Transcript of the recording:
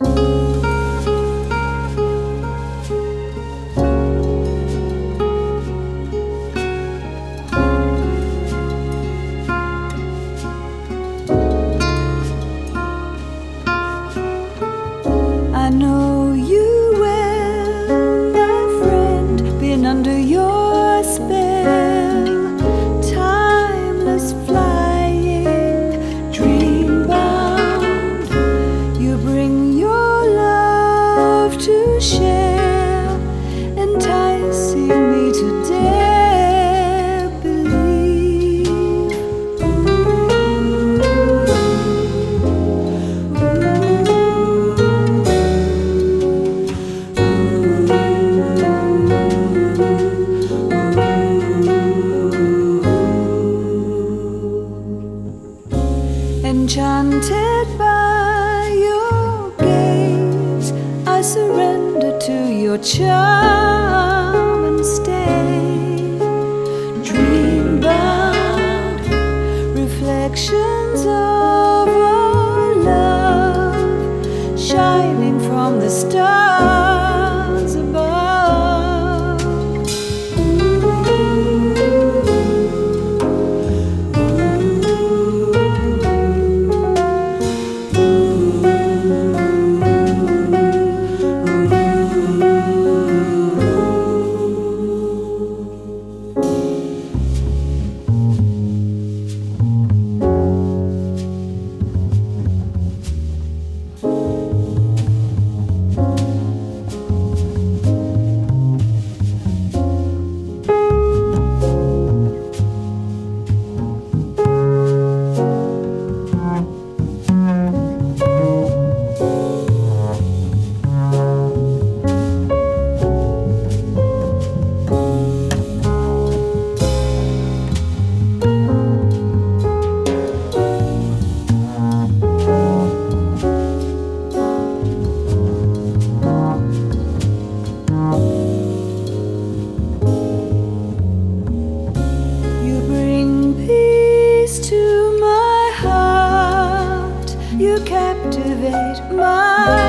I know you well, my friend, been under your spell, timeless flying, dream bound. You bring your love to share, enticing me to dare believe. Enchanted by your gaze, I surrender to your charm and stay. Dream bound, reflections of our love, shining from the stars above. You captivate my